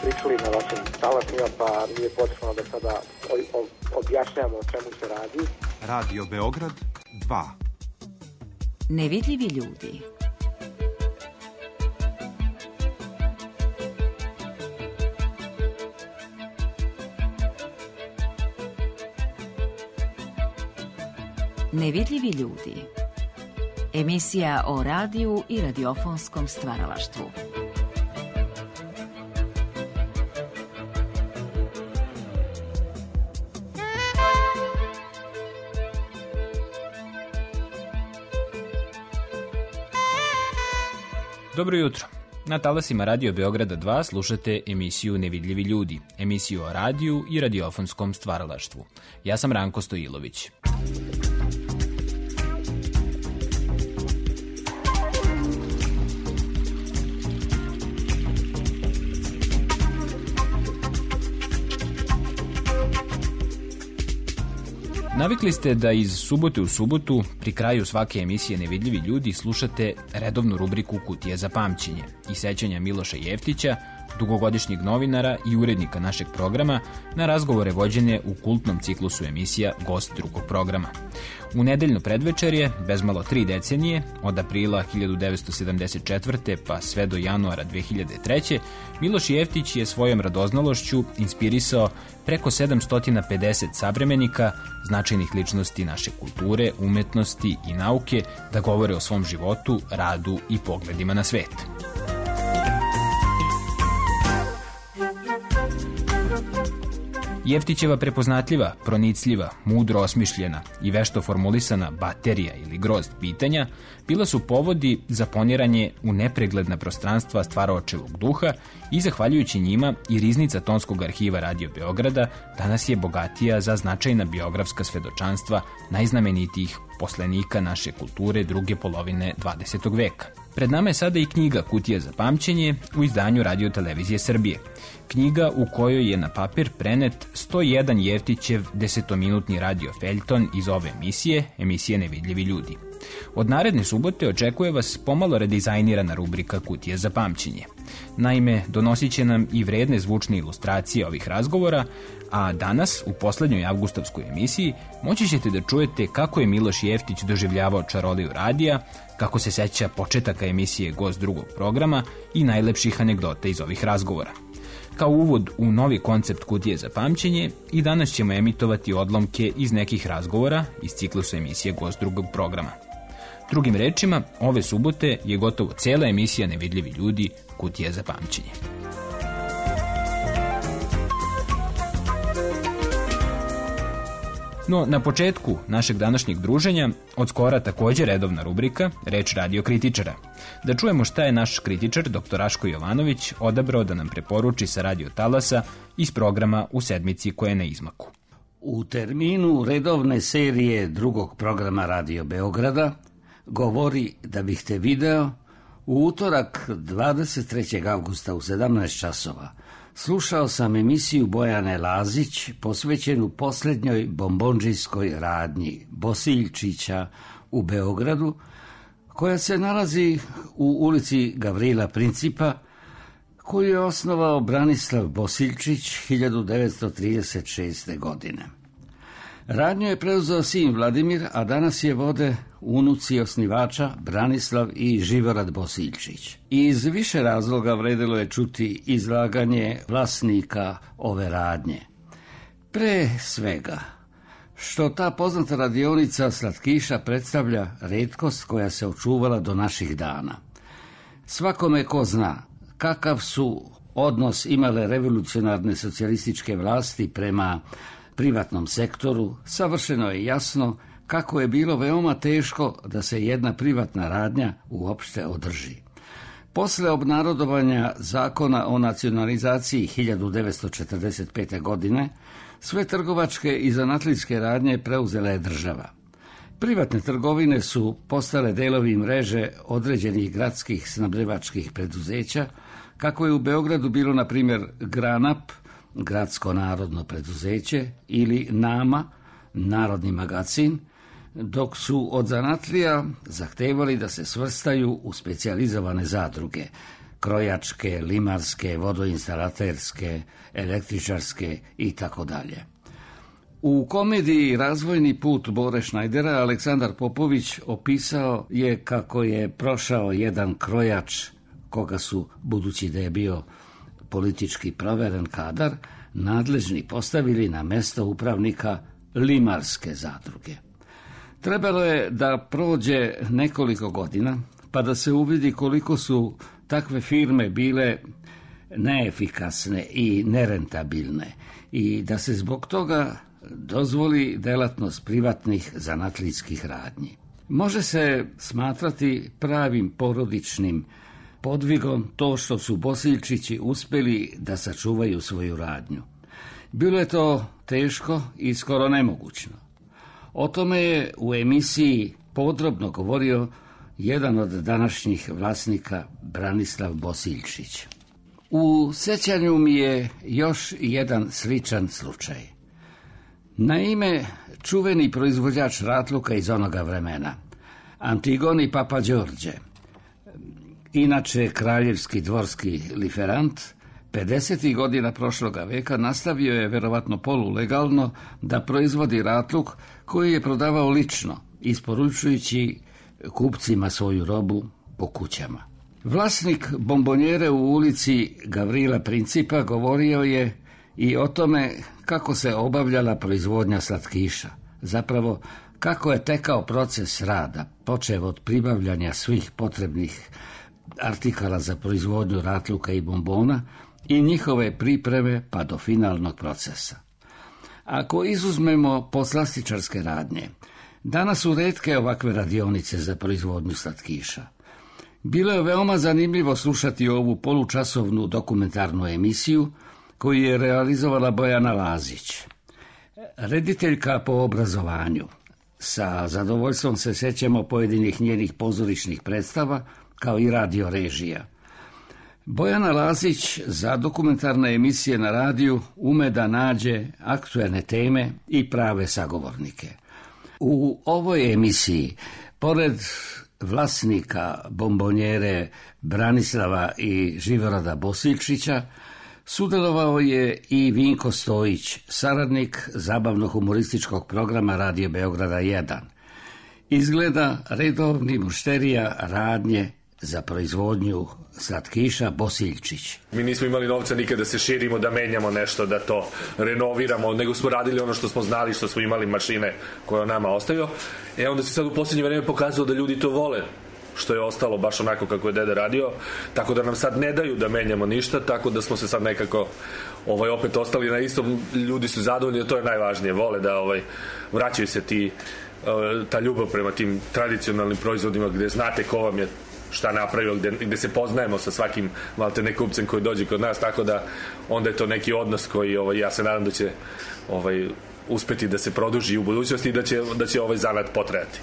pričali na vašim talasima, pa nije potrebno da sada objašnjamo o čemu se radi. Radio Beograd 2. Nevidljivi ljudi. Nevidljivi ljudi. Emisija o radiju i radiofonskom stvaralaštvu. Dobro jutro. Na talasima Radio Beograda 2 slušate emisiju Nevidljivi ljudi, emisiju o radiju i radiofonskom stvaralaštvu. Ja sam Ranko Stojilović. Navikli ste da iz subote u subotu, pri kraju svake emisije Nevidljivi ljudi, slušate redovnu rubriku Kutije za pamćenje i sećanja Miloša Jeftića, dugogodišnjeg novinara i urednika našeg programa, na razgovore vođene u kultnom ciklusu emisija Gost drugog programa. U nedeljno predvečerje, bezmalo 3 decenije, od aprila 1974. pa sve do januara 2003. Miloš Jeftić je svojom radoznalošću inspirisao preko 750 savremenika, značajnih ličnosti naše kulture, umetnosti i nauke, da govore o svom životu, radu i pogledima na svet. Jeftićeva prepoznatljiva, pronicljiva, mudro osmišljena i vešto formulisana baterija ili grozd pitanja bila su povodi za poniranje u nepregledna prostranstva stvaraočevog duha i zahvaljujući njima i riznica tonskog arhiva Radio Beograda danas je bogatija za značajna biografska svedočanstva najznamenitijih poslenika naše kulture druge polovine 20. veka. Pred nama je sada i knjiga Kutija za pamćenje u izdanju Radio Televizije Srbije. Knjiga u kojoj je na papir prenet 101 Jeftićev 10-minutni radio feljton iz ove emisije Nevidljivi ljudi. Od naredne subote očekuje vas pomalo redizajnirana rubrika Kutije za pamćenje. Naime, donosit će nam i vredne zvučne ilustracije ovih razgovora, a danas, u poslednjoj avgustovskoj emisiji, moći ćete da čujete kako je Miloš Jeftić doživljavao čaroliju radija, kako se seća početaka emisije Gost drugog programa i najlepših anegdota iz ovih razgovora. Kao uvod u novi koncept Kutije za pamćenje, i danas ćemo emitovati odlomke iz nekih razgovora iz ciklusa emisije Gost drugog programa. Drugim rečima, ove subote je gotovo cela emisija Nevidljivi ljudi Kutija za pamćenje. No, na početku našeg današnjeg druženja, od skora također redovna rubrika Reč radio kritičara. Da čujemo šta je naš kritičar, dr. Raško Jovanović, odabrao da nam preporuči sa radio talasa iz programa u sedmici koja je na izmaku. U terminu redovne serije drugog programa Radio Beograda govori da bih te video u utorak 23. avgusta u 17 časova. Slušao sam emisiju Bojane Lazić posvećenu posljednjoj bombondžijskoj radnji Bosiljčića u Beogradu, koja se nalazi u ulici Gavrila Principa, koju je osnovao Branislav Bosiljčić 1936. godine. Radnju je preuzeo sin Vladimir, a danas je vode unuci osnivača Branislav i Živorad Bosiljčić. Iz više razloga vredilo je čuti izlaganje vlasnika ove radnje. Pre svega, što ta poznata radionica slatkiša predstavlja retkost koja se očuvala do naših dana. Svakome ko zna kakav su odnos imale revolucionarne socijalističke vlasti prema privatnom sektoru, savršeno je jasno kako je bilo veoma teško da se jedna privatna radnja uopšte održi. Posle obnarodovanja zakona o nacionalizaciji 1945. godine, sve trgovačke i zanatlijske radnje preuzela je država. Privatne trgovine su postale delovi mreže određenih gradskih snabdevačkih preduzeća, kako je u Beogradu bilo, na primjer, Granap, Gradsko narodno preduzeće, ili Nama, Narodni magazin, dok su od zanatlija zahtevali da se svrstaju u specijalizovane zadruge, krojačke, limarske, vodoinstalaterske, električarske i tako dalje. U komediji Razvojni put Bore Šnajdera Aleksandar Popović opisao je kako je prošao jedan krojač koga su, budući da je bio politički proveren kadar, nadležni postavili na mesto upravnika limarske zadruge. Trebalo je da prođe nekoliko godina pa da se uvidi koliko su takve firme bile neefikasne i nerentabilne i da se zbog toga dozvoli delatnost privatnih zanatlijskih radnji. Može se smatrati pravim porodičnim podvigom to što su Bosiljčići uspjeli da sačuvaju svoju radnju. Bilo je to teško i skoro nemogućno. O tome je u emisiji podrobno govorio jedan od današnjih vlasnika, Branislav Bosiljčić. U sjećanju mi je još jedan sličan slučaj. Naime, čuveni proizvođač ratluka iz onoga vremena, Antigoni Papa Đorđe, inače kraljevski dvorski liferant, 50. godina prošloga veka nastavio je, verovatno polulegalno, da proizvodi ratluk koji je prodavao lično, isporučujući kupcima svoju robu po kućama. Vlasnik bombonjere u ulici Gavrila Principa govorio je i o tome kako se obavljala proizvodnja slatkiša, zapravo kako je tekao proces rada, počev od pribavljanja svih potrebnih artikala za proizvodnju ratluka i bombona i njihove pripreme pa do finalnog procesa. Ako izuzmemo poslastičarske radnje, danas su retke ovakve radionice za proizvodnju slatkiša. Bilo je veoma zanimljivo slušati ovu polučasovnu dokumentarnu emisiju koju je realizovala Bojana Lazić. Rediteljka po obrazovanju. Sa zadovoljstvom se sećamo pojedinih njenih pozorišnih predstava, kao i radio režija. Bojana Lazić za dokumentarne emisije na radiju ume da nađe aktuelne teme i prave sagovornike. U ovoj emisiji, pored vlasnika bombonjere Branislava i Živorada Bosiljčića, sudjelovao je i Vinko Stojić, saradnik zabavno-humorističkog programa Radio Beograda 1. Izgleda redovni mušterija radnje za proizvodnju slatkiša Bosiljčić. Mi nismo imali novca nikada da se širimo, da menjamo nešto, da to renoviramo, nego smo radili ono što smo znali, što smo imali mašine koje nama ostavio. Onda se sad u posljednje vreme pokazalo da ljudi to vole, što je ostalo baš onako kako je deda radio, tako da nam sad ne daju da menjamo ništa, tako da smo se sad nekako opet ostali na istom. Ljudi su zadovoljni, to je najvažnije, vole da vraćaju se ta ljubav prema tim tradicionalnim proizvodima gde znate ko vam je šta napravio, gde se poznajemo sa svakim maltene kupcem koji dođe kod nas, tako da onda je to neki odnos koji ja se nadam da će uspeti da se produži u budućnosti i da će ovaj zanat potrajati.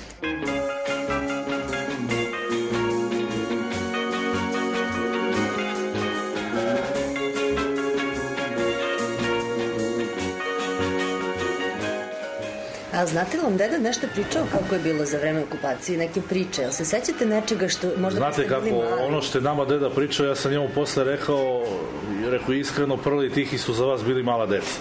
A znate li vam deda nešto pričao kako je bilo za vreme okupacije, neke priče? Jel se sećate nečega što možda... Znate kako, ono što je nama deda pričao, ja sam njemu posle rekao iskreno, prvi tihi su za vas bili mala deca.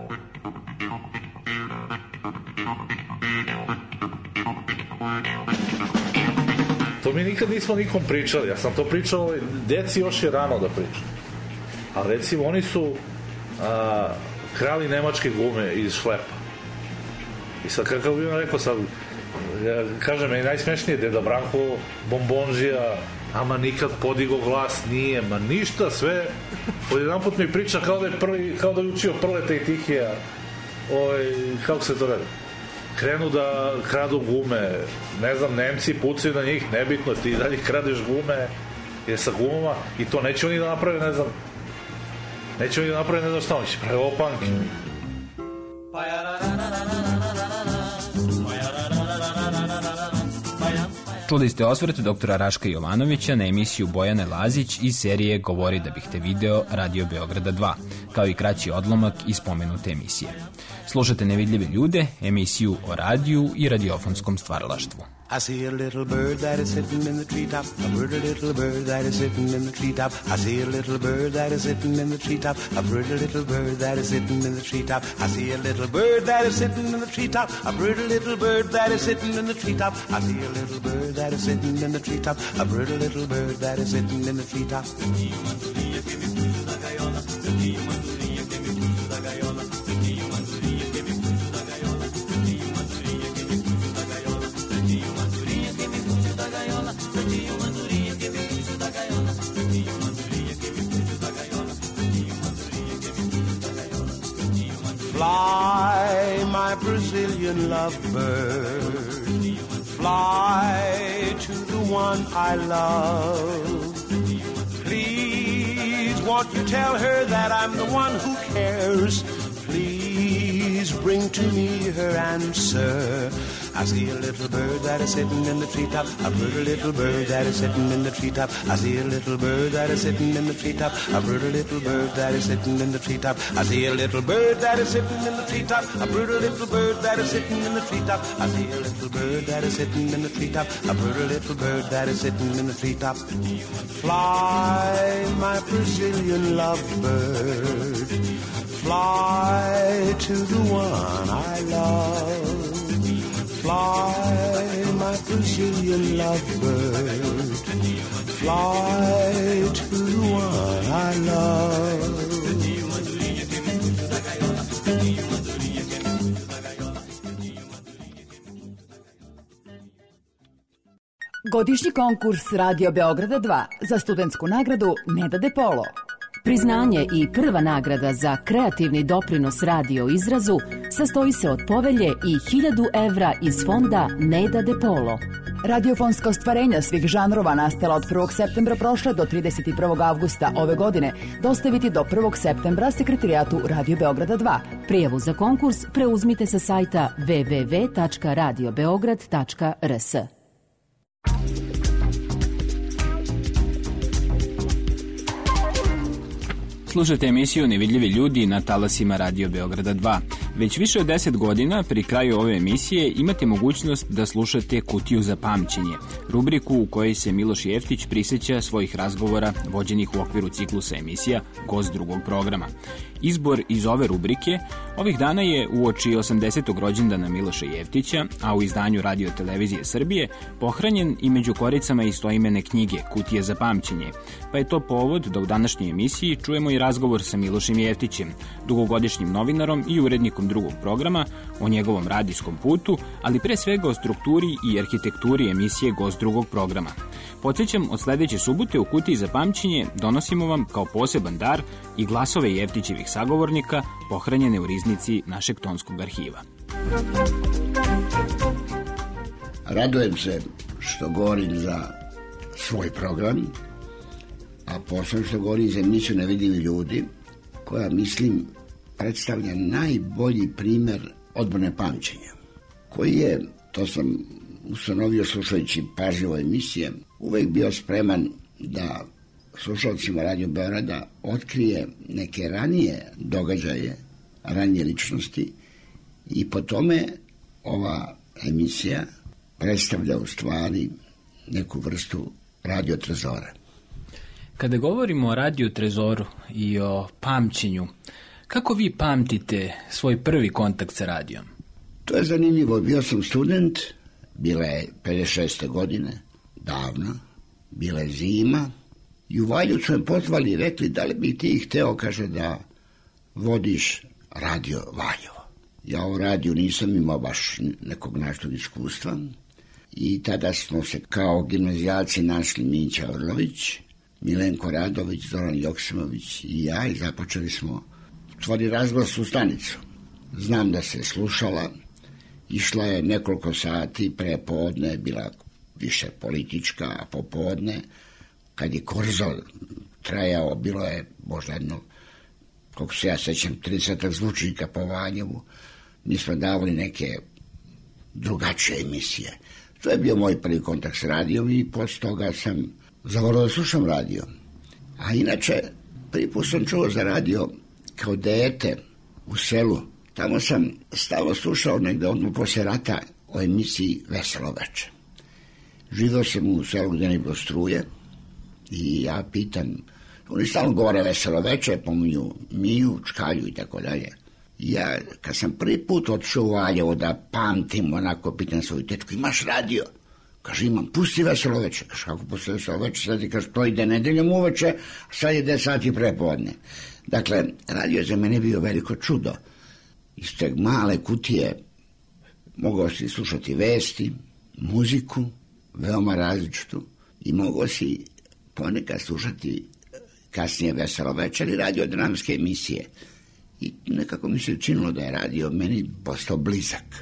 To mi nikad nismo nikom pričali, ja sam to pričao, deci još je rano da pričam. A recimo oni su krali nemačke gume iz šlepa. I sad kako bi vam rekao, sad, kažem, je najsmešnije deda Branko, bombonžija, ama nikad podigo glas nije, ma ništa, sve, jedan put mi priča kao da je učio Prleta i Tihija, kako se to radi? Krenu da kradu gume, ne znam, Nemci pucaju na njih, nebitno, ti dalje kradeš gume, je sa gumama, i to neće oni da naprave, ne znam šta, oni će pravi opanke. Čuli ste osvrt doktora Raška Jovanovića na emisiju Bojane Lazić iz serije Govori da bih te video Radio Beograda 2. kao i kraći odlomak iz pomenute emisije. Slušate Nevidljive ljude, emisiju o radiju i radiofonskom stvaralaštvu. I see a little bird that is sitting in the treetop. A pretty little bird that is sitting in the treetop. I see a little bird that is sitting in the treetop. A pretty little bird that is sitting in the treetop. I see a little bird that is sitting in the treetop. A pretty little bird that is sitting in the treetop. I see a little bird that is sitting in the treetop. A pretty little bird that is sitting in the treetop. Fly, my Brazilian lovebird, fly to the one I love. Please, won't you tell her that I'm the one who cares? Please bring to me her answer. I see a little bird that is sitting in the treetop. A pretty little bird that is sitting in the treetop. I see a little bird that is sitting in the treetop. A pretty little bird that is sitting in the treetop. I see a little bird that is sitting in the treetop. A pretty little bird that is sitting in the treetop. I see a little bird that is sitting in the treetop. A pretty little bird that is sitting in the treetop. Fly, my Brazilian lovebird, fly to the one I love. Fly, my Brazilian lovebird, fly to the one I love. Godišnji konkurs Radio Beograda 2 za studentsku nagradu Neda De Polo. Priznanje i prva nagrada za kreativni doprinos radio izrazu sastoji se od povelje i 1000 evra iz fonda Neda De Polo. Radiofonska ostvarenja svih žanrova nastala od 1. septembra prošle do 31. avgusta ove godine dostaviti do 1. septembra sekretarijatu Radio Beograda 2. Prijavu za konkurs preuzmite sa sajta www.radiobeograd.rs. Slušajte emisiju Nevidljivi ljudi na talasima Radio Beograda 2. Već više od 10 godina pri kraju ove emisije imate mogućnost da slušate Kutiju za pamćenje, rubriku u kojoj se Miloš Jeftić prisjeća svojih razgovora vođenih u okviru ciklusa emisija Gost drugog programa. Izbor iz ove rubrike ovih dana je uoči 80. rođendana Miloša Jeftića, a u izdanju Radio Televizije Srbije pohranjen i među koricama istoimene knjige Kutija za pamćenje, pa je to povod da u današnjoj emisiji čujemo i razgovor sa Milošem Jeftićem, dugogodišnjim novinarom i urednikom drugog programa, o njegovom radijskom putu, ali pre svega o strukturi i arhitekturi emisije Gost drugog programa. Podsjećam, od sledeće subote u Kutiji za pamćenje donosimo vam kao poseban dar i glasove Jeftićevih sagovornika pohranjene u riznici našeg tonskog arhiva. Radujem se što govorim za svoj program, a posebno što govorim za emisiju Nevidljivi ljudi, koja, mislim, predstavlja najbolji primer odbrane pamćenja, koji je, to sam ustanovio slušajući pažljivo emisije, uvek bio spreman da slušalcima Radio Beograda otkrije neke ranije događaje, ranije ličnosti, i po tome ova emisija predstavlja u stvari neku vrstu radio trezora. Kada govorimo o Radio Trezoru i o pamćenju, kako vi pamtite svoj prvi kontakt sa radijom? To je zanimljivo. Bio sam student, bila je 56. godine, davno, bila je zima, i u Valju su me pozvali i rekli da li bi ti hteo, kaže, da vodiš radio Valjevo. Ja u radiju nisam imao baš nekog naštog iskustva i tada smo se kao gimnazijalci našli Mića Orlović, Milenko Radović, Zoran Joksimović i ja, i započeli smo tvori razglasnu stanicu. Znam da se slušala, išla je nekoliko sati, pre podne bila više politička, a popodne, kad je korzo trajao, bilo je možda jedno, kako se ja sećam, 30 zvučnika po Valjevu. Mi smo davali neke drugačije emisije. To je bio moj prvi kontakt s radijom i posle toga sam zavolio da slušam radio. A inače, prvi put sam čuo za radio kao dete u selu. Tamo sam stalno slušao negde odmah poslije rata o emisiji Veselo veče. Živao sam u selu gdje ne bilo struje i ja pitam, oni stalno govore Veselo veče, pominju Miju, Čkalju i tako dalje. Ja, kad sam prvi put otišao u Valjevo da pamtim, onako pitam svoju tečku, imaš radio? Kaže, imam, pusti Veselo veče. Kaže, kako pusti Veselo veče? Sad ti kaže, to ide nedeljom uveče, a sad je 10 sati prepodne. Dakle, radio je za mene bio veliko čudo. Iz te male kutije mogao si slušati vesti, muziku, veoma različitu, i mogao si ponekad slušati kasnije Veselo večer i radio-dramske emisije. I nekako mi se činilo da je radio meni postao blizak.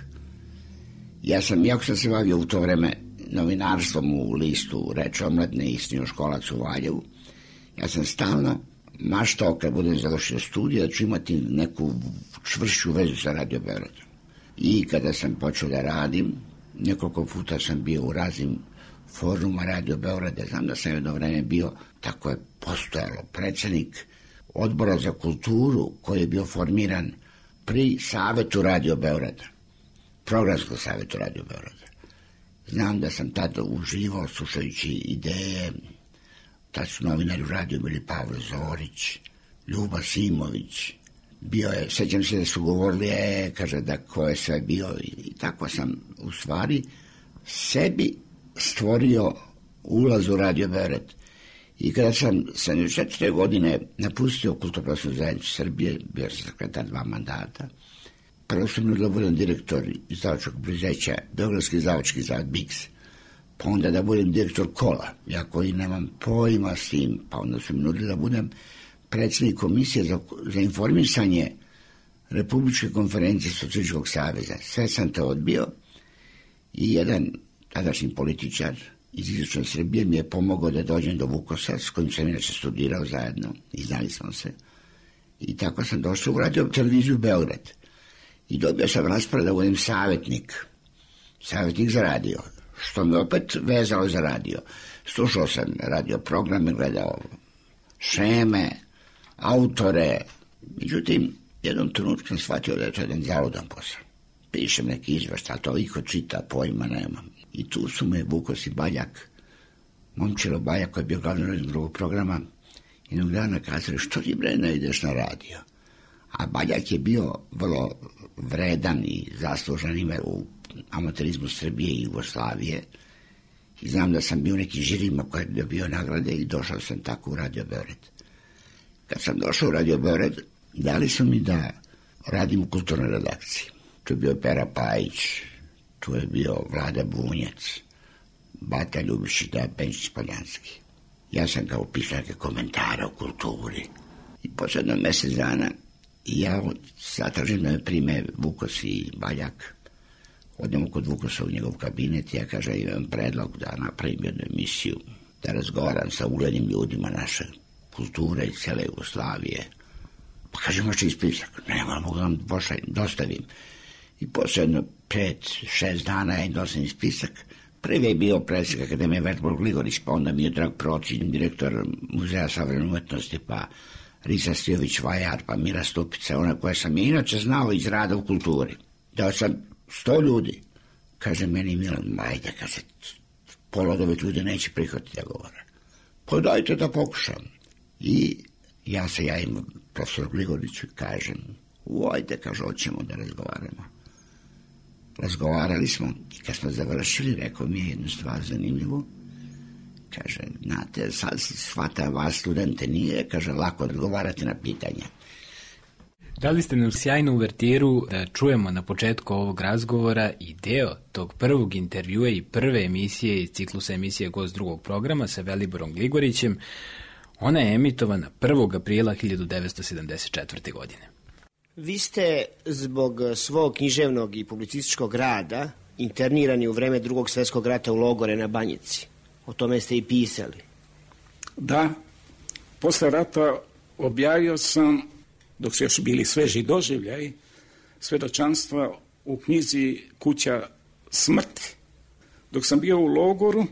Jako sam se bavio u to vreme novinarstvom u listu Reč omladne i srednjoškolac u Valjevu. Ja sam stalno maštao kad budem završio studije da ću imati neku čvršću vezu sa Radio Beogradom. I kada sam počeo da radim, nekoliko puta sam bio u raznim foruma Radio Beograda. Znam da sam jedno vreme bio, tako je postojalo, predsjednik Odbora za kulturu koji je bio formiran pri Savetu Radio Beograda, Programskom savetu Radio Beograda. Znam da sam tada uživao slušajući ideje. Tad su novinari u radiju bili Pavle Zorić, Ljuba Simović. Bio je, sećam se da su govorili, kaže da ko je sve bio, i tako sam u stvari sebi stvorio ulaz u Radio Beograd. I kada sam 74. godine napustio Kulturno-prosvetnu zajednicu Srbije, bio sam sekretar 2 mandata, prvo sam nudila da budem direktor izdavačkog preduzeća, Beogradski izdavački zavod BIX, pa onda da budem direktor Kola, ja koji nemam pojma s tim, pa onda sam nudila da budem predsjednik komisije za informisanje Republičke konferencije Socijalističkog saveza. Sve sam to odbio i jedan tadašnji političar iz istočne Srbije mi je pomogao da dođem do Vukosa, s kojim sam inače studirao zajedno i znali smo se. I tako sam došao u radio televiziju Beograd. I dobio sam raspored da budem savjetnik za radio, što me opet vezalo za radio. Slušao sam radio programe, gledao šeme, autore. Međutim, jednom trenutku sam shvatio da je to jedan zaludan posao. Pišem neki izveštaj, to iko čita, pojma nemam. I tu su me Vukos i Baljak, Momčilo Baljak koji je bio glavni urednik drugog programa, jednog dana kazali, što ti bre ne ideš na radio? A Baljak je bio vrlo vredan i zaslužan ime u amaterizmu Srbije i Jugoslavije. I znam da sam bio u nekim žirima koji je dobio nagrade i došao sam tako u Radio Beograd. Kad sam došao u Radio Beograd, dali su mi da radim u kulturnoj redakciji. Tu je bio Pera Pajić, tu je bio Vlada Bunjac, Bata Ljubišić, Benčić Poljanski. Ja sam kao pisarke komentara o kulturi. I posle jedno mjesec dana ja zatražim da me prime Vukos i Baljak. Odemo kod Vukosa u njegov kabinet i ja kažem, imam predlog da napravim jednu emisiju, da razgovaram sa uglednim ljudima naše kulture i cijele Jugoslavije. Pa kaže, možete ispisak. Nema, mogu vam dostavim. I posle jedno 5-6 dana ja im dostavim spisak. Prvi je bio predsjednik Akademije Vertbol Gligorić, pa onda mi je Drag Procić, direktor Muzeja savremene umetnosti, pa Risa Stijović Vajar, pa Mira Stupica, ona koja sam inače znao iz rada u kulturi. Dao sam 100 ljudi. Kaže meni Milan, ajde, kaže, pola od ovih ljudi neće prihvatiti da govore. Pa dajte da pokušam. I ja se javim profesor Gligoriću i kažem, ajde, kaže, hoćemo da razgovaramo. Razgovarali smo i kad smo završili, rekao mi je jednu stvar zanimljivu. Kaže, znate, sad shvata vas studente nije, kaže, lako odgovarati na pitanja. Dali ste nam sjajnu uvertiru da čujemo na početku ovog razgovora i deo tog prvog intervjua i prve emisije iz ciklusa emisije Gost drugog programa sa Veliborom Gligorićem. Ona je emitovana 1. aprila 1974. godine. Vi ste zbog svog književnog i publicističkog rada internirani u vreme Drugog svjetskog rata u logore na Banjici. O tome ste i pisali. Da, posle rata objavio sam, dok su još bili sveži doživljaj, svedočanstva u knjizi Kuća smrti. Dok sam bio u logoru,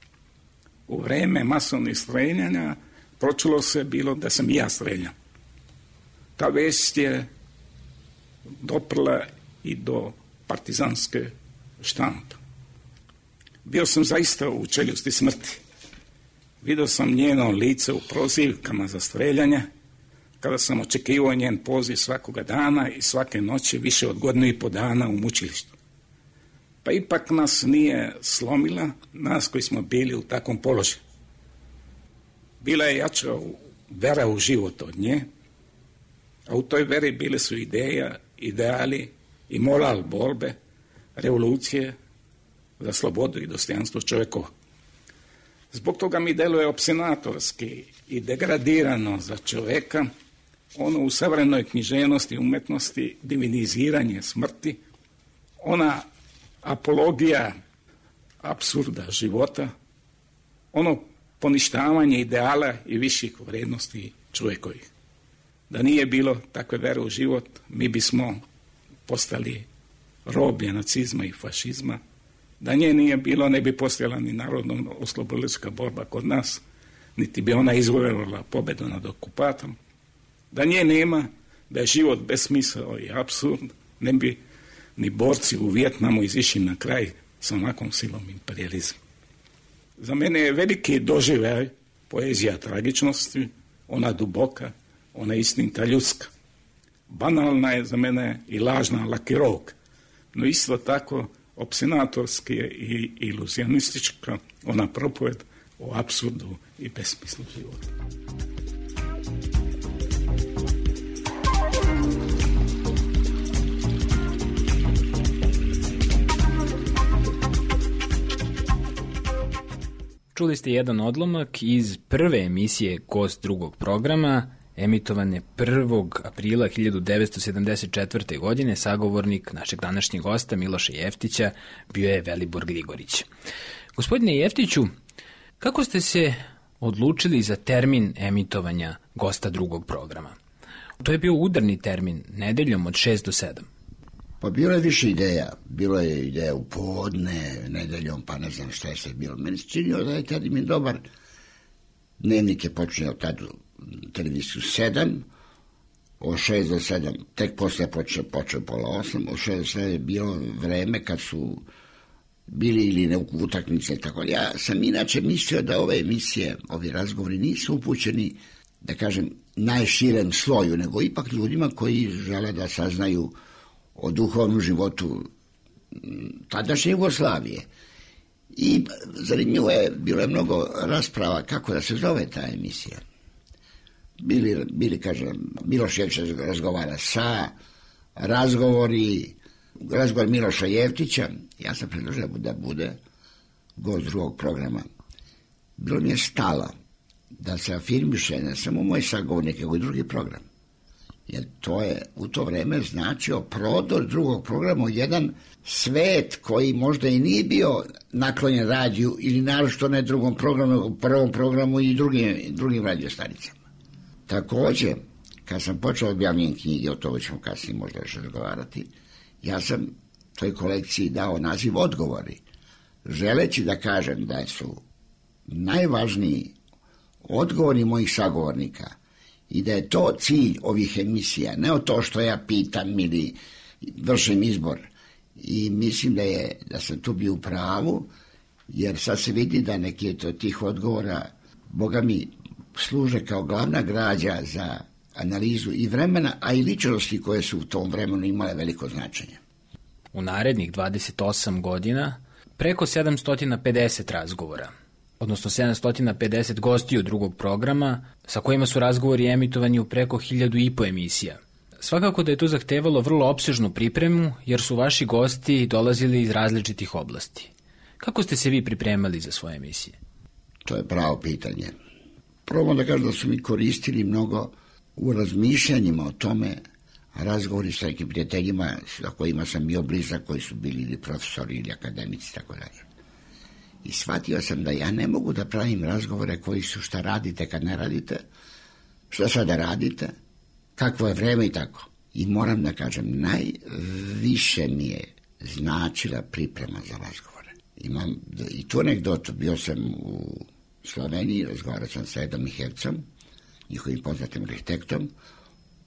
u vreme masovnih streljanja, pročulo se bilo da sam i ja streljam. ta vest je doprla i do partizanske štampe. Bio sam zaista u čeljusti smrti. Vidio sam njeno lice u prozivkama za streljanje, kada sam očekivao njen poziv svakoga dana i svake noći više od 1,5 dana u mučilištu. Pa ipak nas nije slomila, nas koji smo bili u takvom položaju. Bila je jača vera u život od nje, a u toj veri bile su ideja, ideali i moral borbe, revolucije za slobodu i dostojanstvo čovjekova. Zbog toga mi deluje opsenatorski i degradirano za čovjeka ono u savremenoj književnosti i umetnosti diviniziranje smrti, ona apologija apsurda života, ono poništavanje ideala i viših vrednosti čovjekovih. Da nije bilo takve vere u život, mi bismo postali roblje nacizma i fašizma. Da nje nije bilo, ne bi postojala ni narodno-oslobodilačka borba kod nas, niti bi ona izvojala pobedu nad okupatom. Da nje nema, da je život besmisao i apsurd, ne bi ni borci u Vijetnamu izišli na kraj sa onakvom silom imperializma. Za mene je veliki doživljaj poezija tragičnosti, ona duboka, ona istinita ljudska. Banalna je za mene i lažna lakirovka, no isto tako opsenatorski i iluzionistička ona propoved o apsurdu i besmislu života. Čuli ste jedan odlomak iz prve emisije Gost drugog programa, emitovane 1. aprila 1974. godine. Sagovornik našeg današnjeg gosta Miloša Jeftića bio je Velibor Gligorić. Gospodine Jeftiću, kako ste se odlučili za termin emitovanja Gosta drugog programa? To je bio udarni termin, nedeljom od 6 do 7. Pa bilo je više ideja. Bilo je ideja u podne, nedeljom, pa ne znam šta je sve bilo. Meni se činio da je tad im dobar. Dnevnik je počeo tad televiziju 7, od 6 do 7, tek posle počeo pola 8, od 6 do 7 je bilo vreme kad su bili ili ne utakmice. Tako. Ja sam inače mislio da ove emisije, ovi razgovori nisu upućeni, da kažem, najširem sloju, nego ipak ljudima koji žele da saznaju o duhovnom životu tadašnje Jugoslavije. I zanimljivo je, bilo je mnogo rasprava kako da se zove ta emisija. Bili kažem, Miloš Jeftić razgovara sa, razgovor Miloša Jeftića, ja sam predložio da bude gost drugog programa. Bilo mi je stalo da se afirmiše ne samo moj sagovornik, nego i drugi program. Jer to je u to vreme značio prodor drugog programa u jedan svet koji možda i nije bio naklonjen radiju ili naročito ne drugom programu, prvom programu i drugim radiostanicama. Također, kad sam počeo objavljen knjige, o tome ćemo kasnije možda još razgovarati, ja sam toj kolekciji dao naziv Odgovori, želeći da kažem da su najvažniji odgovori mojih sagovornika i da je to cilj ovih emisija, ne o to što ja pitam ili vršim izbor. I mislim da sam tu bio u pravu, jer sad se vidi da neki od tih odgovora, Boga mi, služe kao glavna građa za analizu i vremena, a i ličnosti koje su u tom vremenu imale veliko značenje. U narednih 28 godina preko 750 razgovora, odnosno 750 gostiju drugog programa, sa kojima su razgovori emitovani u preko 1500 emisija. Svakako da je to zahtevalo vrlo opsežnu pripremu, jer su vaši gosti dolazili iz različitih oblasti. Kako ste se vi pripremali za svoje emisije? To je pravo pitanje. Prvo da kažem da su mi koristili mnogo u razmišljanjima o tome, razgovori sa nekim prijateljima sa kojima sam bio blizak, koji su bili ili profesori ili akademici, tako dalje. I shvatio sam da ja ne mogu da pravim razgovore koji su šta radite kad ne radite, šta sada radite, kakvo je vreme i tako. I moram da kažem, najviše mi je značila priprema za razgovore. Imam i tu anegdotu, bio sam u Sloveniji, razgovarao sam sa Edom i Hercom, njihovim poznatim arhitektom,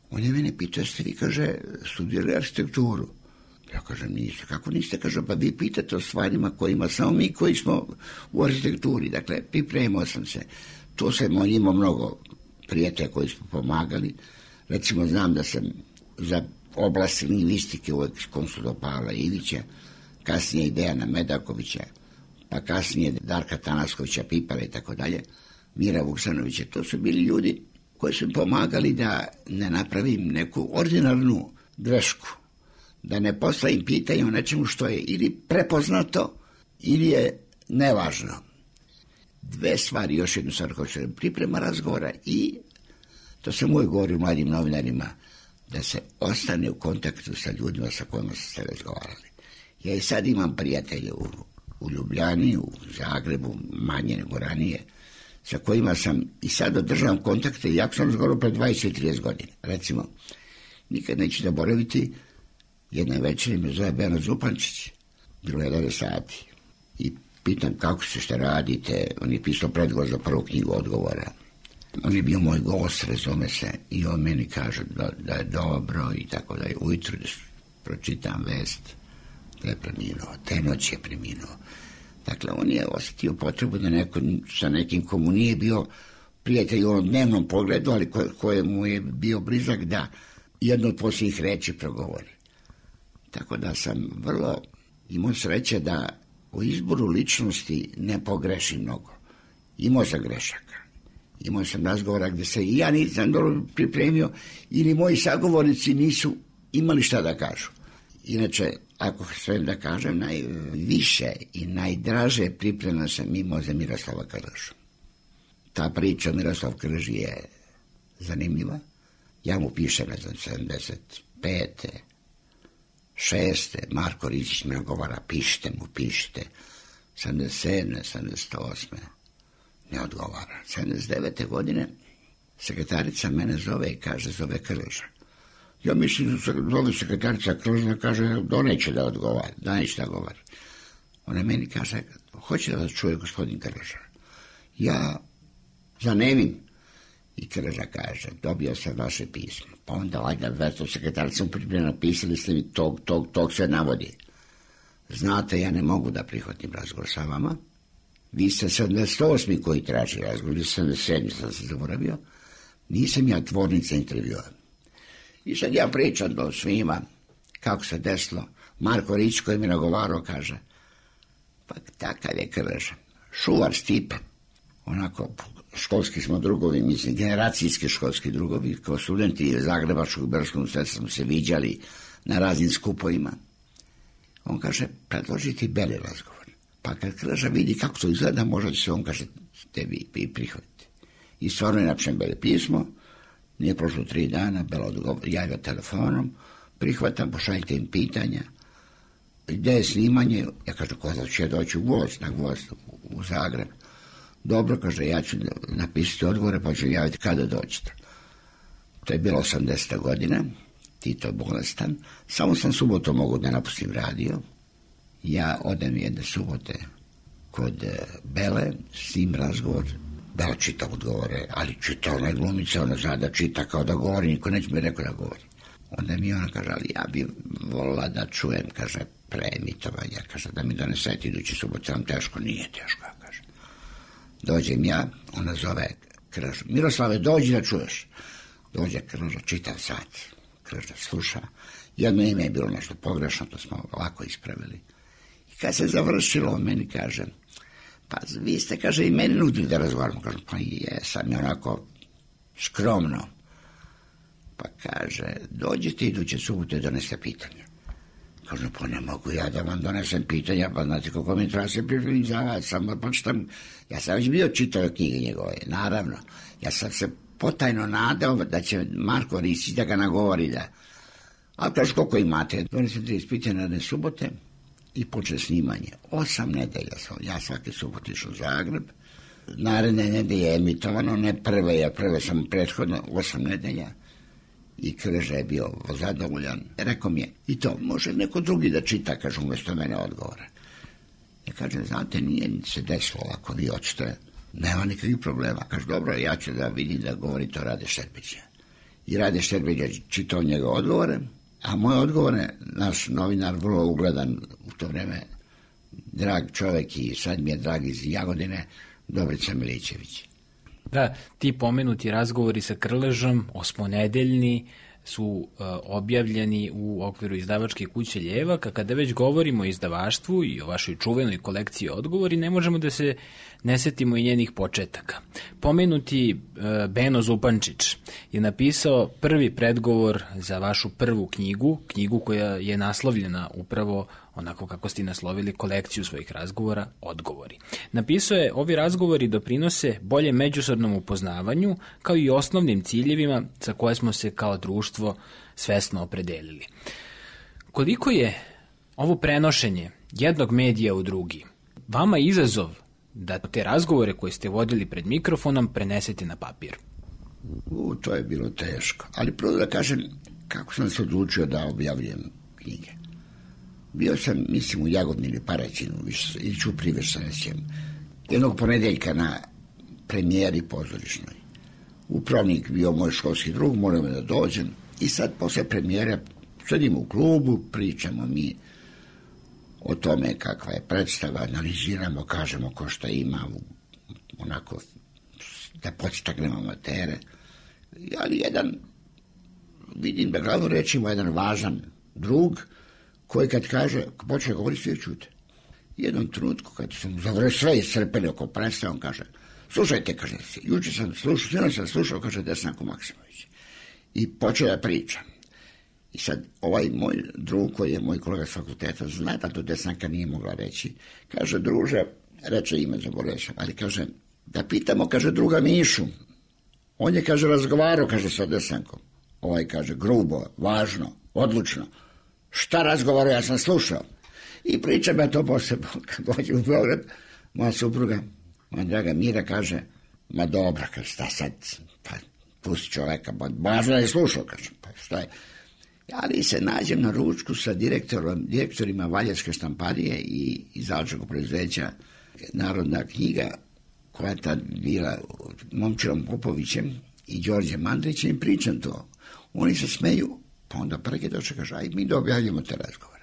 On je mene pitao, jeste vi, kaže, studirali arhitekturu? Ja kažem, niste. Kako niste? Kaže, pa vi pitate o stvarima kojima samo mi koji smo u arhitekturi. Dakle, pripremao sam se. To sam imao mnogo prijatelja koji smo pomagali. Recimo, znam da sam za oblast lingvistike uvek konsultao Pavla Ivića, kasnije i Dejana Medakovića, pa kasnije Darka Tanaskovića, Pipara i tako dalje, Mira Vuksanovića. To su bili ljudi koji su pomagali da ne napravim neku ordinarnu grešku, da ne postavim pitanje o nečemu što je ili prepoznato ili je nevažno. Dve stvari, još jednu stvar koju ću priprema razgovora i to sam uvijek govorio mladim novinarima, da se ostane u kontaktu sa ljudima sa kojima ste razgovarali. Ja i sad imam prijatelje u Ljubljani, u Zagrebu, manje nego ranije, sa kojima sam i sad održavam kontakte, jako sam razgovarao pre 20-30 godina. Recimo, nikad neću zaboraviti, jedna večer me zove Beno Zupančić, bilo je 9 sati, i pitam kako se, šta radite, on je pisao predgovor za prvu knjigu odgovora. On je bio moj gost, razume se, i on meni kaže da je dobro i tako da je ujutru da pročitam vest da je preminuo, te noći je preminuo. Dakle, on je osjetio potrebu da neko sa nekim komu nije bio prijatelj u onom dnevnom pogledu, ali kojemu je bio blizak da jedno od posljednjih reči progovori. Tako da sam vrlo imao sreće da u izboru ličnosti ne pogrešim mnogo. Imao sam grešaka. Imao sam razgovora gde se i ja nisam dobro pripremio ili moji sagovornici nisu imali šta da kažu. Inače, ako sve da kažem, najviše i najdraže pripremio sam imao za Miroslava Krležu. Ta priča o Miroslav Krleži je zanimljiva. Ja mu pišem, ne znam, 75. 6. Marko Ričić mi odgovara, pišite mu, pišite. 77. 78. ne odgovara. 79. godine sekretarica mene zove i kaže, zove Krleža. Ja mislim da zove sekretarica Krleža, kaže, neće da odgovara, da neće da govori. Ona meni kaže, hoće da vas čuje gospodin Krleža. Ja zanemim. I Krleža kaže, dobio sam vaše pismo. Pa onda lagda vesto sekretaricom pripremno napisali ste mi tog sve navodi. Znate, ja ne mogu da prihvatim razgovor sa vama. Vi ste 78. koji traži razgovor, vi ste 77. sam se zaboravio. Nisam ja tvornica intervjua. I sad ja pričam do svima kako se desilo. Marko Rić koji mi nagovarao kaže, pa takav je Krleža. Šuvar Stipe, onako školski smo drugovi, mislim, generacijski školski drugovi, kao studenti Zagrebačkog Beogradskog univerziteta smo se viđali na raznim skupovima. On kaže, predložiti beli razgovor. Pa kad Krleža vidi kako to izgleda, možda će se on, kaže, tebi prihvatiti. I stvarno je napišem beli pismo, nije prošlo 3 dana, Bela javlja telefonom, prihvatam, pošaljite im pitanja, gde je snimanje, ja kažem, ko će doći na gvost u Zagreb. Dobro, kaže, ja ću napisati odgovore, pa ću javiti kada dođete. To je bilo 80. godina, Tito bolestan, samo sam subotom mogu da napustim radio. Ja odem jedne subote kod Bele, s njim razgovor. Bela čita odgovore, ali čita ona glumica, ona zna da čita kao da govori, niko neće mi rekao da govori. Onda mi ona kaže, ali ja bi volila da čujem, kaže, preemitovanja, kaže, da mi donesete idući subot, vam teško, nije teško, kaže. Dođem ja, ona zove Krležu, Miroslave, dođi da čuješ. Dođe Krleža, čitam sat, Krleža sluša, jedno ime je bilo nešto pogrešno, to smo lako ispravili. I kad se završilo, on meni kaže, pa vi ste, kaže, i meni nudili da razgovaramo. Kažem, pa jesam, je onako skromno. Pa kaže, dođite iduće subote i doneste pitanja. Kažem, pa ne mogu ja da vam donesem pitanja, pa znate kako mi treba se pripremiti za vas, samo počitam. Ja sam već bio čitao knjige njegove, naravno. Ja sam se potajno nadao da će Marko Ričić da ga nagovori da. Ali kaže, koliko imate? Donesem 30 pitanja na subote i počne snimanje. 8 nedelja sam, ja svake subote išao u Zagreb. Naredne nedelje je emitovano, ne prve sam prethodno 8 nedelja. I Krleža je bio zadovoljan. Rekao mi je, i to može neko drugi da čita, kaže, umjesto mene odgovora. Ja kažem, znate, nije se desilo ovako, vi hoćete, nema nikakvih problema. Kaže, dobro, ja ću da vidim da govori to Rade Šerbeđija. i Rade Šterbilja čitao njega odgovore, a moje odgovore, naš novinar, vrlo ugledan u to vreme, drag čovek i sad mi je drag iz Jagodine, Dobrica Milićević. Da, ti pomenuti razgovori sa Krležom, osmonedeljni, su objavljeni u okviru izdavačke kuće Ljevak, a kada već govorimo o izdavaštvu i o vašoj čuvenoj kolekciji odgovori, ne možemo da se ne setimo i njenih početaka. Pomenuti Beno Zupančić je napisao prvi predgovor za vašu prvu knjigu koja je naslovljena upravo onako kako ste naslovili kolekciju svojih razgovora, Odgovori. Napisao je: ovi razgovori doprinose bolje međusobnom upoznavanju, kao i osnovnim ciljevima za koje smo se kao društvo svesno opredelili. Koliko je ovo prenošenje jednog medija u drugi vama izazov da te razgovore koje ste vodili pred mikrofonom prenesete na papir? To je bilo teško, ali prvo da kažem kako sam se odlučio da objavljujem knjige. Bio sam, mislim, u Jagodini ili Paraćinu, ili ću priveć sa nesćem, jednog ponedeljka na premijeri pozorišnoj. Upravnik bio moj školski drug, moram da dođem, i sad posle premijere sedimo u klubu, pričamo mi o tome kakva je predstava, analiziramo, kažemo ko šta ima, onako da podstaknemo amatere. Ali vidim da glavno rečimo jedan važan drug, koji kad kaže, počne govoriti, svi čute. Jednom trenutku, kad sam završio sve iscrpeli oko predstava, on kaže: slušajte, kaže, juče sam slušao, kaže, Desanko Maksimović. I počeo da pričam. I sad, ovaj moj drug, koji je moj kolega s fakulteta, zna da to Desanka nije mogla reći. Kaže: druže, reče ime, zaboravio sam, ali kaže, da pitamo, kaže, druga Mišu. On je, kaže, razgovarao, kaže, sa Desankom. Ovaj kaže, grubo, važno, odlučno. Šta razgovarao, ja sam slušao. I pričam ja to posebno, kad dođem u Beograd, moja supruga, moja draga Mira, kaže: ma dobro, kaže, šta sad, pa pusti čoveka, važno je slušao, kaže, pa šta je. Ali se nađem na ručku sa direktorima Valjačke štamparije i izdavačkog preduzeća Narodna knjiga, koja je tad bila Momčilom Popovićem i Đorđem Andrićem, i pričam to. Oni se smeju, pa onda preke došle, kaže: aj mi da objavljamo te razgovore.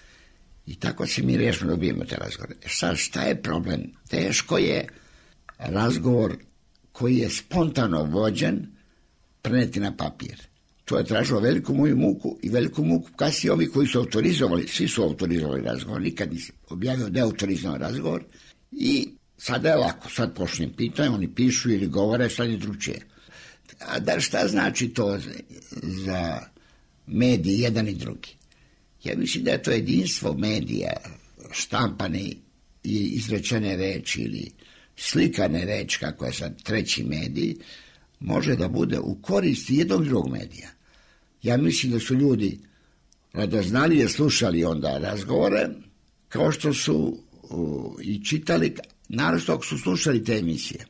I tako se mi rešimo da objavimo te razgovore. Sad, šta je problem? Teško je razgovor koji je spontano vođen preneti na papir. To je tražilo veliku moju muku i veliku muku kasnije ovi koji su autorizovali, svi su autorizovali razgovor, nikad nisam objavio neautorizovan razgovor. I sada je lako, sad počnem pitanje, oni pišu ili govore, sad je drugčije. A da šta znači to za mediji jedan i drugi? Ja mislim da je to jedinstvo medija, štampane i izrečene reči ili slikane reči, kako je sad treći medij, može da bude u korist jednog drugog medija. Ja mislim da su ljudi radoznalije slušali onda razgovore, kao što su i čitali, naravno ako su slušali te emisije.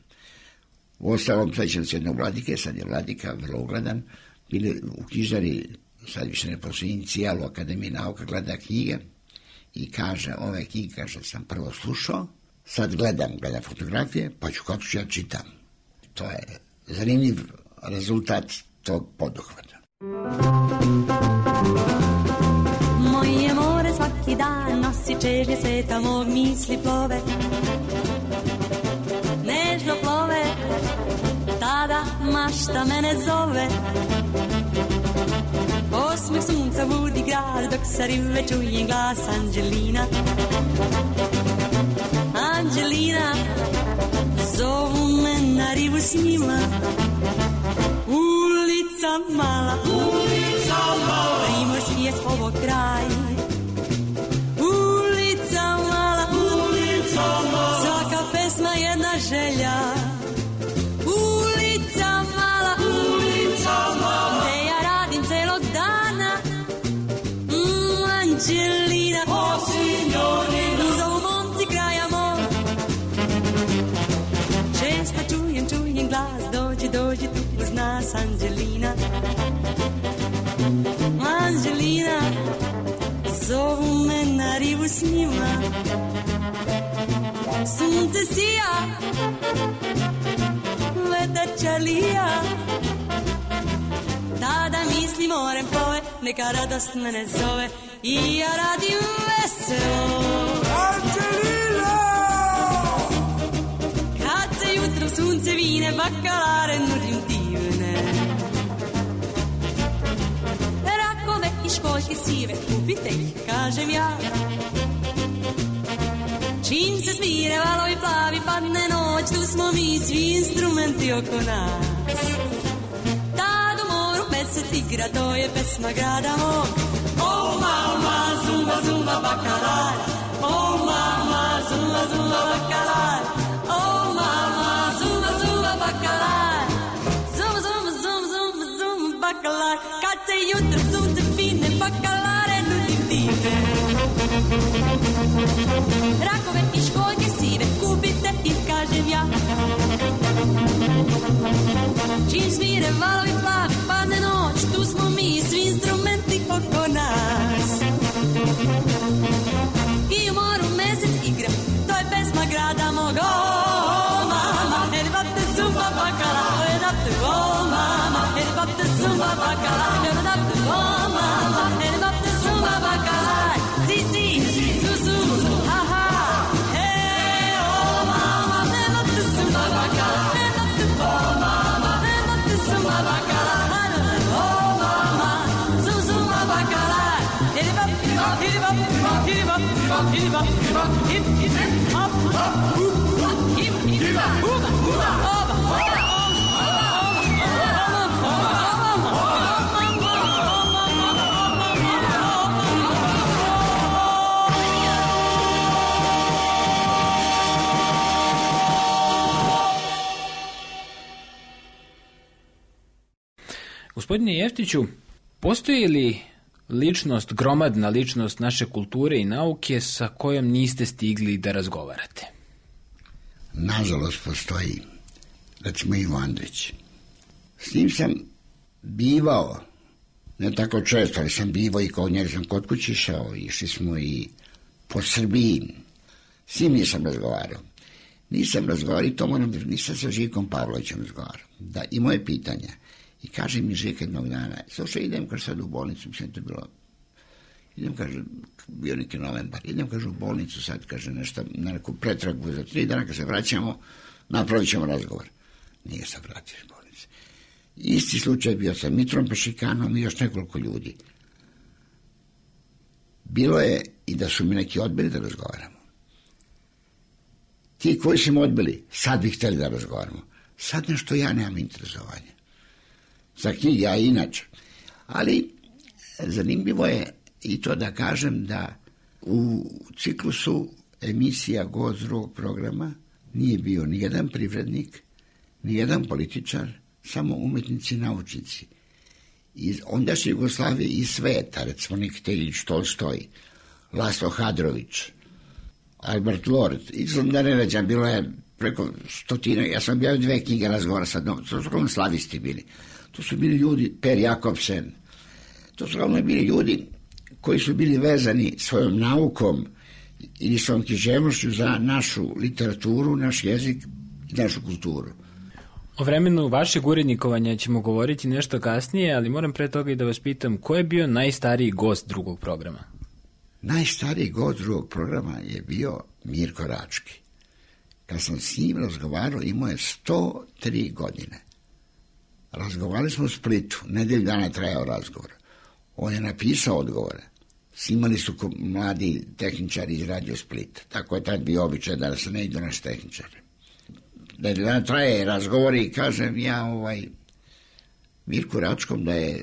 U ostalom, sećam se jednog Vladike, sad je Vladika vrlo ugledan, bili u knjižari, sad više ne postoji inicijal u Akademiji nauka, gleda knjige i kaže: ove knjige, kaže, sam prvo slušao, sad gledam fotografije, pa ću kako ću ja čitam. To je zanimljiv rezultat tog poduhvata. Moje more svaki dan nosi čežnje sveta mog, misli plove, nežno plove, tada mašta mene zove. Osmeh sunca budi grad, dok sa rive čujem glas Anđelina. Anđelina, zovu me na rivu s njima. Ulica mala, primorski je ovo kraj. Ulica mala, svaka pesma jedna želja. Ulica mala, gde ja radim celog dana. Anđelina, zovu momci kraja mog. Često čujem glas, dođi tu uz nas, Anđelina. Anđelina, zovu me na rivu s njima. Sunce sija, vetar čalija, misli morem plove, neka radost mene zove i ja radim veselo. Angelina! Kad se jutro sunce vine, bakalare nudim divne. Rakove i školjke sive, kupite ih, kažem ja. Čim se smire valovi plavi, padne noć, tu smo mi svi instrumenti oko nas. Tad u moru mesec igra, to je pesma grada mog. Oh mama, zumba, zumba, bakalar. Oh mama, zumba, zumba, bakalar. Oh mama, zumba, zumba, bakalar. Zumba, zumba, zumba, zumba, zumba, bakalar. Kad se jutro sunce pine, bakalare nudim divne. Rakove i školjke sive, kupite ih, kažem ja. Čim smire valovi plavi, padne noć, tu smo mi, svi instrumenti oko nas. I u moru mesec igra, to je pesma grada mog. Oh mama, eribate zumba bakala, eribate, oh mama, eribate zumba bakala, eribate, oh mama, eribate zumba bakala. Si, su, su, ha, ha, hey, oh mama, eribate zumba bakala, eribate, oh mama, eribate zumba bakala, oh mama, zumba bakala, eribate, eribate, eribate, eribate, hip, hip, hop, hop, hip, hip, hooba, hooba, oba, oba. Gospodine Jeftiću, postoji li ličnost, gromadna ličnost naše kulture i nauke sa kojom niste stigli da razgovarate? Nažalost postoji, recimo Ivo Andrić. S njim sam bivao, ne tako često, ali sam bivao i kod njega sam kod kući išao, išli smo i po Srbiji. S njim nisam razgovarao. Nisam razgovarao i to moram, nisam sa Živkom Pavlovićem razgovarao. Da, i moje pitanja. I kaže mi Žika jednog dana, slušaj, idem, kaže, sad u bolnicu, mislim, to je bilo, idem, kaže, bio neki novembar, idem, kaže, u bolnicu sad, kaže, nešto, na neku pretragu za 3 dana, kad se vraćamo, napravit ćemo razgovor. Nije se vratio iz bolnice. Isti slučaj bio sa Mitrom Pešikanom i još nekoliko ljudi. Bilo je i da su mi neki odbili da razgovaramo. Ti koji su mi odbili, sad bi hteli da razgovaramo. Sad nešto ja nemam interesovanja. Za knjige, ja inače. Ali zanimljivo je i to da kažem da u ciklusu emisija Gost drugog programa nije bio ni jedan privrednik, ni jedan političar, samo umetnici i naučnici. Iz ondašnje Jugoslavije i sveta, recimo Nik Teljić, Tolstoj, Laslo Hadrović, Albert Lord, da ne ređam, bilo je preko 100, ja sam bio 2 knjige razgovora sa to su uglavnom slavisti bili. To su bili ljudi, Per Jakobsen, to su uglavnom bili ljudi koji su bili vezani svojom naukom ili svojom književnošću za našu literaturu, naš jezik i našu kulturu. O vremenu vašeg urednikovanja ćemo govoriti nešto kasnije, ali moram pre toga i da vas pitam, ko je bio najstariji gost drugog programa? Najstariji gost drugog programa je bio Mirko Rački. Kad sam s njim razgovarao, imao je 103 godine. Razgovarali smo u Splitu, nedelju dana trajao razgovor. On je napisao odgovore. Snimali su mladi tehničari iz Radio Split. Tako je tad bio običaj da se ne idu naši tehničari. Nedelju dana traje razgovor i kažem ja Mirku Račkom da je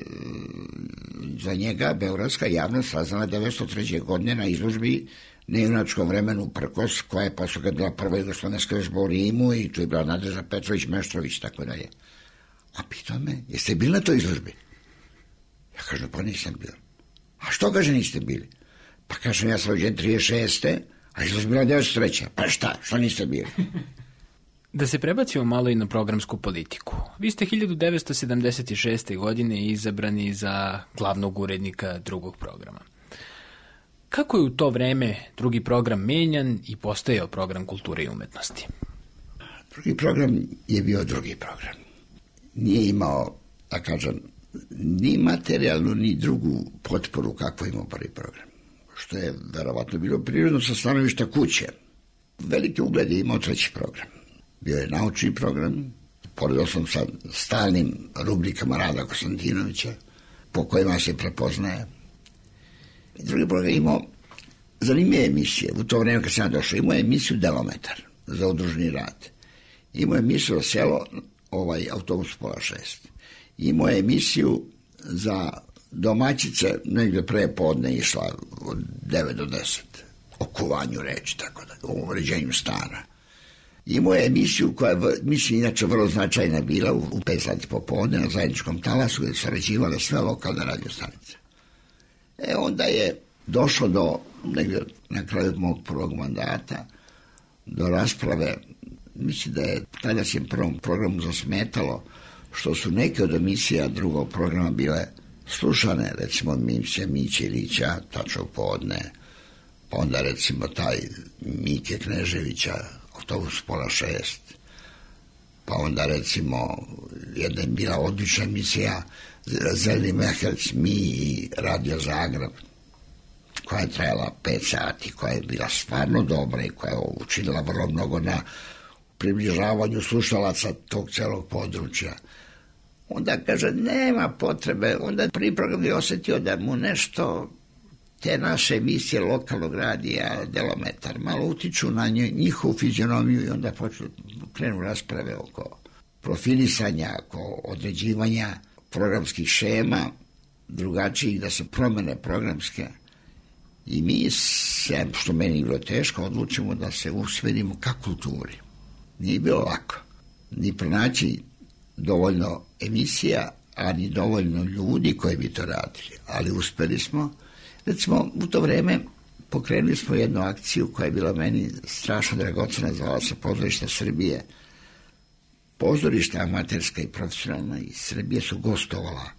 za njega beogradska javnost saznala 1903. godine na izložbi nejunačkom vremenu Prkos, koja je posle kad bila prva jugoslovenska izložba u Rimu i tu je bila Nadežda Petrović, Meštrović, tako dalje. A pitao me, jeste bili na toj izložbi? Ja kažem, pa nisam bio. A što, kaže, niste bili? Pa kažem, ja sam rođen 36. a izložba bila 1903. Pa šta, što niste bili? Da se prebacimo malo i na programsku politiku. Vi ste 1976. godine izabrani za glavnog urednika drugog programa. Kako je u to vreme drugi program menjan i postojao program kulture i umetnosti? Drugi program je bio drugi program. Nije imao, da kažem, ni materijalnu, ni drugu potporu kakvu imao prvi program. Što je verovatno bilo prirodno sa stanovišta kuće. Veliki ugled je imao treći program. Bio je naučni program, poredio sam sa stalnim rubrikama Rada Konstantinovića, po kojima se prepoznaje. Drugi program je imao zanimljive emisije. U to vreme kad sam došao, imao je emisiju Delometar za udružni rad. Imao je emisiju Selo, autobus pola 6. Imao je emisiju za domaćice, negde pre podne išla od 9 do 10, o kuvanju reči, tako da, o uređenju stana. Imao je emisiju koja je, mislim, inače vrlo značajna bila u 5 sati popodne na zajedničkom talasu, gde su sarađivale sve lokalne radio stanice. Onda je došlo do, negde na kraju mog prvog mandata, do rasprave. Mislim da je tada se prvom programu zasmetalo što su neke od emisija drugog programa bile slušane, recimo Miće Ilića, tačno podne, pa onda recimo taj Mike Kneževića, autobus pola 6, pa onda recimo jedna je bila odlična emisija Zeleni Meherc, mi i Radio Zagreb, koja je trajala 5 sati, koja je bila stvarno dobra i koja je učinila vrlo mnogo na približavanju slušalaca tog celog područja. Onda kaže, nema potrebe, onda prvi program je osjetio da mu nešto, te naše emisije lokalnog radija, Delometar, malo utiču na njihovu fizionomiju i onda krenu rasprave oko profilisanja, oko određivanja programskih šema, drugačijih, da se promene programske. I mi se, što meni je bilo teško, odlučimo da se usmerimo ka kulturi. Nije bilo lako. Ni pronaći dovoljno emisija, a ni dovoljno ljudi koji bi to radili. Ali uspeli smo. Recimo, u to vreme pokrenuli smo jednu akciju koja je bila meni strašno dragocena, zvala se Pozorišta Srbije. Pozorišta amaterska i profesionalna iz Srbije su gostovala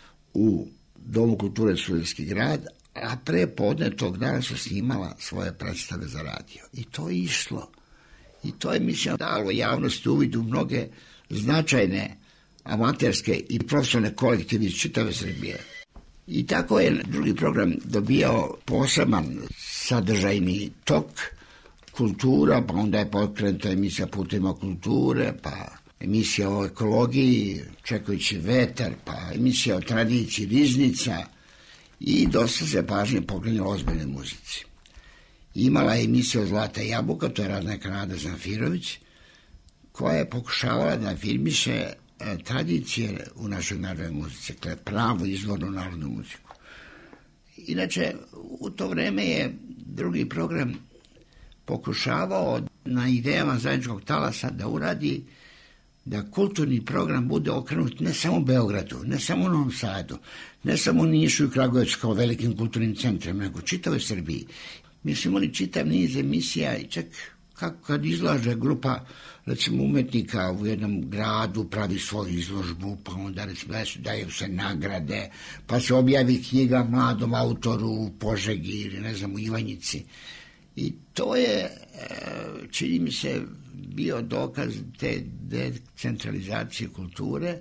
u Domu kulture Studentski grad, a pre podne tog dana su snimala svoje predstave za radio. I to je išlo. I to je, mislim, dalo javnosti uvid u mnoge značajne amaterske i profesionalne kolektive iz čitave Srbije. I tako je drugi program dobijao poseban sadržajni tok, kultura, pa onda je pokrenuta emisija Putima kulture, pa emisija o ekologiji, Čekajući vetar, pa emisija o tradiciji Riznica i dosta se pažnje pokrenulo ozbiljnoj muzici. Imala je emisija Zlata jabuka, to je radna Nada Zanfirović, koja je pokušavala da filmiše tradicije u našoj narodnoj muzici, pravu izvornu narodnu muziku. Inače, u to vreme je drugi program pokušavao na idejama zajedničkog talasa da uradi da kulturni program bude okrenut ne samo Beogradu, ne samo Novom Sadu, ne samo Nišu i Kragujevcu kao velikim kulturnim centrima, nego čitavoj Srbiji. Mi smo imali čitav niz emisija i čak kako kad izlaže grupa, recimo, umetnika u jednom gradu, pravi svoju izložbu, pa onda recimo daju se nagrade, pa se objavi knjiga mladom autoru u Požegi ili ne znam u Ivanjici. I to je, čini mi se, bio dokaz te decentralizacije kulture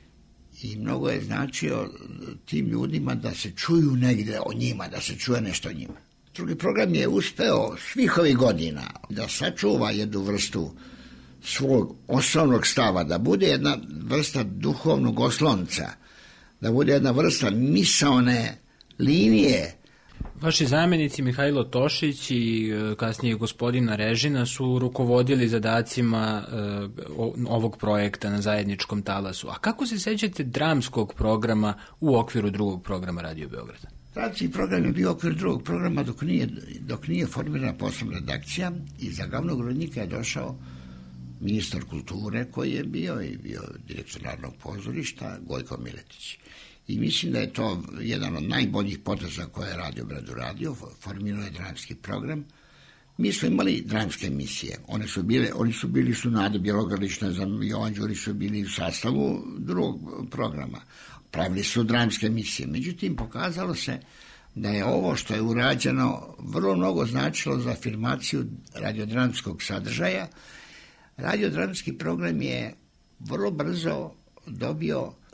i mnogo je značio tim ljudima da se čuju negde o njima, da se čuje nešto o njima. Drugi program je uspeo svih ovih godina da sačuva jednu vrstu svog osnovnog stava, da bude jedna vrsta duhovnog oslonca, da bude jedna vrsta misaone linije. Vaši zamenici Mihajlo Tošić i kasnije gospodina Režina su rukovodili zadacima ovog projekta na zajedničkom talasu. A kako se sećate dramskog programa u okviru drugog programa Radio Beograda? Dramski program je bio okvir drugog programa dok nije formirana posebna redakcija i za glavnog urednika je došao ministar kulture koji je bio direktor Narodnog pozorišta Gojko Miletić. I mislim da je to jedan od najboljih poteza koje je Radio Beograd uradio, formirao je dramski program. Mi smo imali dramske emisije, oni su bili Nada Bjelogrlić, Jovan Đurić su bili u sastavu drugog programa. Pravili su dramske emisije, međutim pokazalo se da je ovo što je urađeno vrlo mnogo značilo za afirmaciju radiodramskog sadržaja. Radiodramski program je vrlo brzo dobio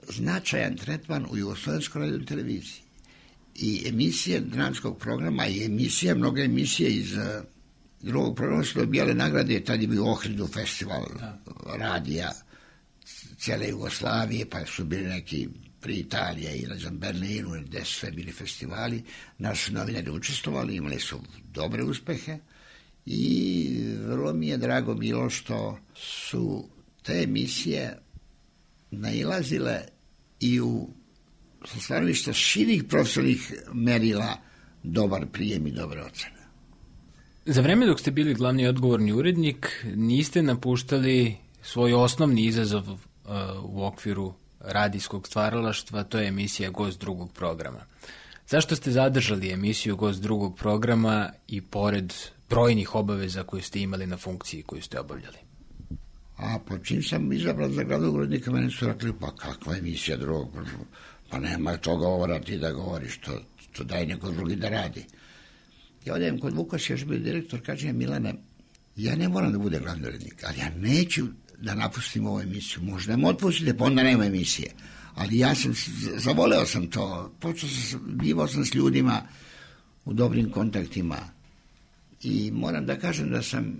značajan tretman u Jugoslovenskoj radio televiziji. I emisije dramskog programa i mnoge emisije iz drugog programa su dobijale nagrade, tad je bio Ohridu festival radija cijele Jugoslavije, pa su bili neki pri Italije i na Berlinu, gde su sve bili festivali. Naši novinari učestvovali, imali su dobre uspehe i vrlo mi je drago bilo što su te emisije nailazile i u sa stanovišta širih profesionalnih merila dobar prijem i dobre ocene. Za vreme dok ste bili glavni i odgovorni urednik, niste napuštali svoj osnovni izazov u okviru radijskog stvaralaštva, to je emisija Gost drugog programa. Zašto ste zadržali emisiju Gost drugog programa i pored brojnih obaveza koje ste imali na funkciji koju ste obavljali? A po čim sam izabran za glavnog urednika, meni su rekli, pa kakva emisija drugog programa? Pa nema to govora, ti da govoriš, to daj neko drugi da radi. Ja odem kod Vukas, još bio direktor, kaže Milane, ja ne moram da bude glavni urednik, ali ja neću da napustim ovu emisiju. Možda me otpustite, pa onda nema emisije. Ali ja zavoleo sam to, bivao sam s ljudima u dobrim kontaktima i moram da kažem da sam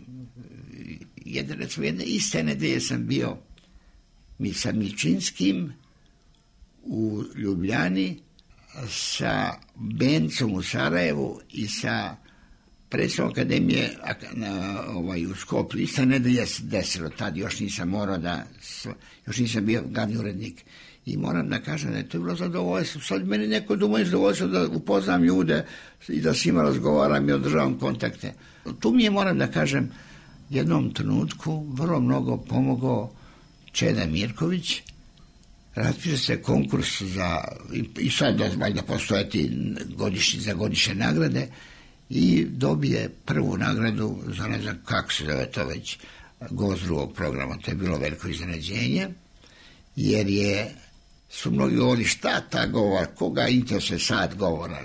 jedne iste nedelje sam bio sa Milčinskim u Ljubljani, sa Bencom u Sarajevu i sa predsednikom akademije u Skoplju. Ista nedelja se desilo, tad još nisam morao još nisam bio glavni urednik. I moram da kažem da je to bilo zadovoljstvo. Sad meni neko domoljno zadovoljstvo da upoznam ljude i da s njima razgovaram i održavam kontakte. Tu mi je, moram da kažem, jednom trenutku vrlo mnogo pomogao Čeda Mirković. Raspisao se konkurs i sad valjda postojati za godišnje nagrade i dobije prvu nagradu za ne znam kako se zove to već Gost drugog programa. To je bilo veliko iznenađenje, jer su mnogi govorili šta ta govor, koga interesuje sad govora.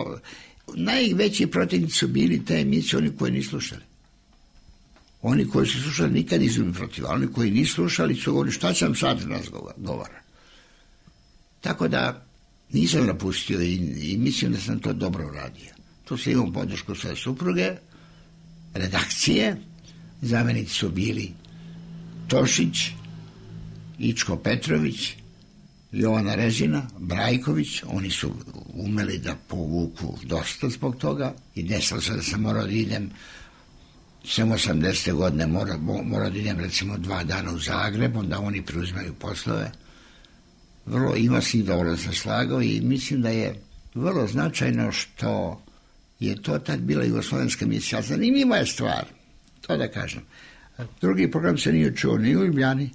Najveći protivnici su bili te emisije, oni koji nisu slušali. Oni koji su slušali nikad nisu bili protiv, ali oni koji nisu slušali su govorili šta će nam sad nas govora. Tako da nisam napustio i mislim da sam to dobro uradio. Tu sam imao podršku svoje supruge, redakcije, zamenici su bili Tošić, Ičko Petrović, Jovana Režina, Brajković, oni su umeli da povuku dosta zbog toga i desilo se da sam morao da idem samo 80. godine, morao da idem recimo 2 dana u Zagreb, onda oni preuzimaju poslove. Ima se i dobro se slagao i mislim da je vrlo značajno što je to tad bila jugoslovenska emisija. Zanimljiva je stvar, to da kažem. Drugi program se nije čuo ni u Ljubljani,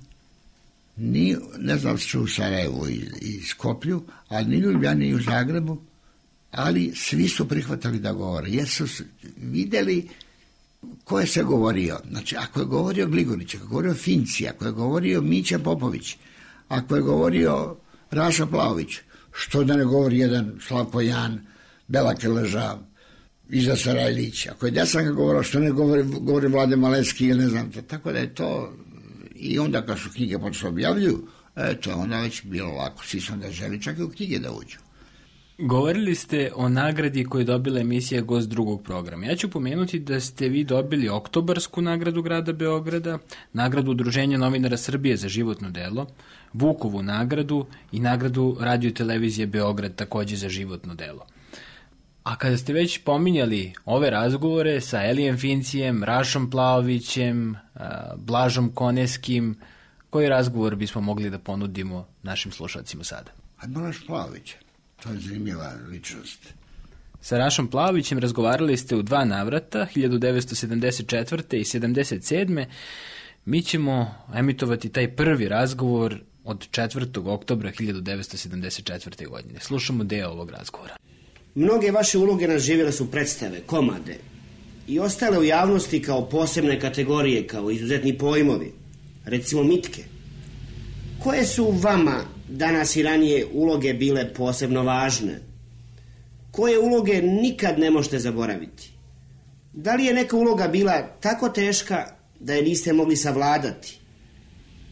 ne znam se čuo u Sarajevu i Skoplju, ali ni u Ljubljani ni u Zagrebu, ali svi su prihvatali da govore, jer su videli ko je se govorio. Znači, ako je govorio Gligorić, ako je govorio Finci, ako je govorio Mića Popović, ako je govorio Raša Plavović, što da ne govori jedan Slavko Jan, Bela Krleža, Iza Sarajlić, ako je Desanka govorila, što ne govori Vlade Maleski ili ne znam, tako da je to, i onda kad su knjige počeli objavljuju, to je onda već bilo lako, svi su onda želi čak i u knjige da uđu. Govorili ste o nagradi koju je dobila emisija Gost drugog programa. Ja ću pomenuti da ste vi dobili Oktobarsku nagradu grada Beograda, nagradu Udruženja novinara Srbije za životno delo, Vukovu nagradu i nagradu Radio i televizije Beograd takođe za životno delo. A kada ste već pominjali ove razgovore sa Elijem Fincijem, Rašom Plavovićem, Blažom Koneskim, koji razgovor bismo mogli da ponudimo našim slušalcima sada? Blaž Plavović, to je zanimljiva ličnost. Sa Rašom Plavovićem razgovarali ste u 2 navrata, 1974. i 77. Mi ćemo emitovati taj prvi razgovor od 4. oktobra 1974. godine. Slušamo deo ovog razgovora. Mnoge vaše uloge naživjele su predstave, komade i ostale u javnosti kao posebne kategorije, kao izuzetni pojmovi, recimo mitke. Koje su vama danas i ranije uloge bile posebno važne? Koje uloge nikad ne možete zaboraviti? Da li je neka uloga bila tako teška da je niste mogli savladati?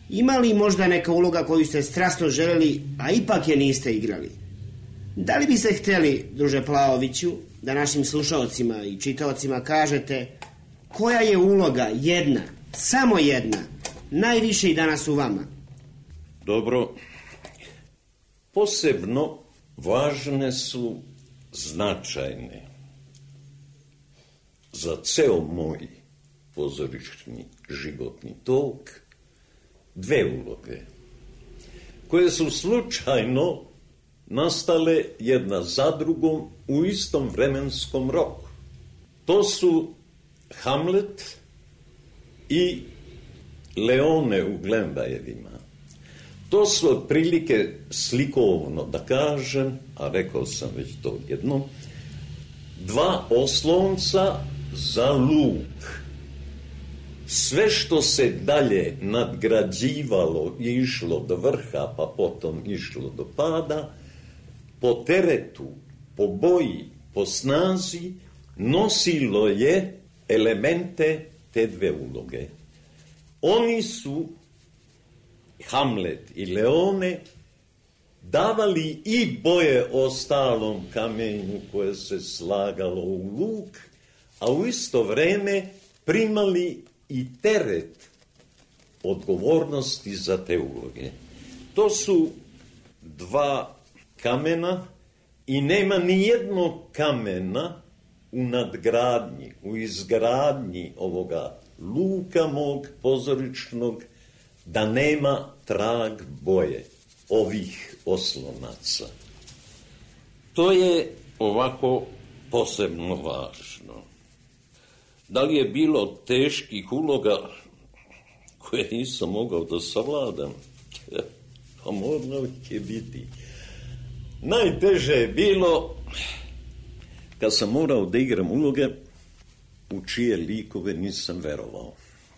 Ima li možda neka uloga koju ste strasno želeli, a ipak je niste igrali? Da li biste hteli, druže Plaoviću, da našim slušaocima i čitaocima kažete koja je uloga jedna, samo jedna, najviše i danas u vama? Dobro. Posebno važne su značajne za ceo moj pozorišni životni tok dve uloge koje su slučajno nastale jedna za drugom u istom vremenskom roku. To su Hamlet i Leone u Glenvajevima. To su otprilike slikovno da kažem, a rekao sam već to jednom, dva oslonca za luk. Sve što se dalje nadgrađivalo i išlo do vrha, pa potom išlo do pada, po teretu, po boji, po snazi, nosilo je elemente te dve uloge. Oni su, Hamlet i Leone, davali i boje ostalom kamenju koje se slagalo u luk, a u isto vreme primali i teret odgovornosti za te uloge. To su dva kamena i nema ni jednog kamena u nadgradnji, u izgradnji ovoga luka mog pozorišnog da nema trag boje ovih oslonaca. To je ovako posebno važno. Da li je bilo teških uloga koje nisam mogao da savladam? Pa moralo ih je biti. Najteže je bilo kad sam morao da igram uloge u čije likove nisam verovao.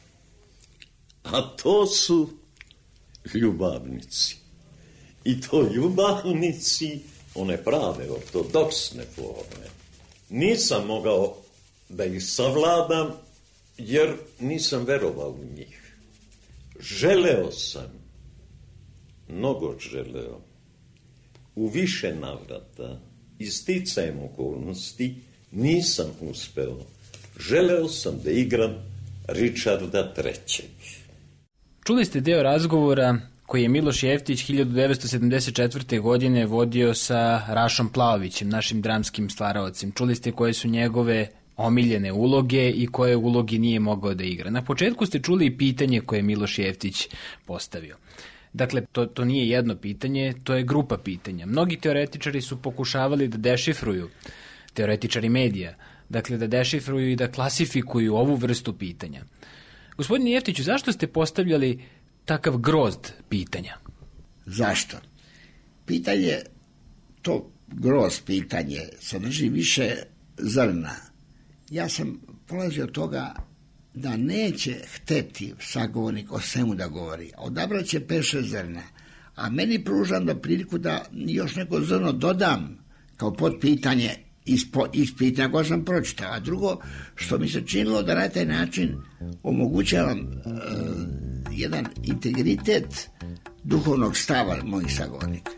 A to su ljubavnici. I to ljubavnici, one prave, ortodoksne forme. Nisam mogao da ih savladam, jer nisam verovao u njih. Želeo sam, mnogo želeo, u više navrata, isticajem okolnosti, nisam uspeo. Želeo sam da igram Richarda III. Čuli ste deo razgovora koji je Miloš Jeftić 1974. godine vodio sa Rašom Plaovićem, našim dramskim stvaraocem. Čuli ste koje su njegove omiljene uloge i koje ulogi nije mogao da igra. Na početku ste čuli i pitanje koje je Miloš Jeftić postavio. Dakle, to nije jedno pitanje, to je grupa pitanja. Mnogi teoretičari su pokušavali da dešifruju, teoretičari medija, dakle da dešifruju i da klasifikuju ovu vrstu pitanja. Gospodine Jeftiću, zašto ste postavljali takav grozd pitanja? Zašto? Pitanje, to grozd pitanje, sadrži više zrna. Ja sam polazio od toga da neće hteti sagovornik o svemu da govori. Odabrat će 5-6 zrna. A meni pružam da priliku da još neko zrno dodam kao podpitanje iz pitanja koje sam pročitao. A drugo, što mi se činilo da na taj način omogućavam jedan integritet duhovnog stava mojih sagovornika.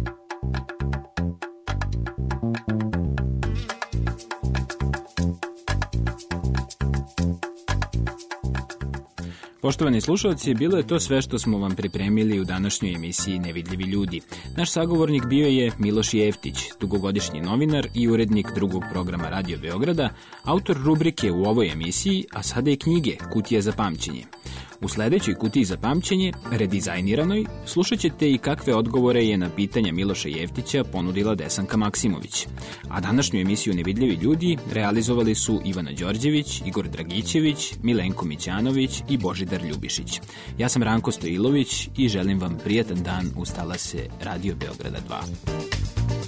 Poštovani slušalci, bilo je to sve što smo vam pripremili u današnjoj emisiji Nevidljivi ljudi. Naš sagovornik bio je Miloš Jeftić, dugogodišnji novinar i urednik drugog programa Radio Beograda, autor rubrike u ovoj emisiji, a sada i knjige Kutija za pamćenje. U sledećoj Kutiji za pamćenje, redizajniranoj, slušat ćete i kakve odgovore je na pitanja Miloša Jeftića ponudila Desanka Maksimović. A današnju emisiju Nevidljivi ljudi realizovali su Ivana Đorđević, Igor Dragićević, Milenko Mićanović i Božidar Ljubišić. Ja sam Ranko Stojilović i želim vam prijatan dan uz talase Radio Beograda 2.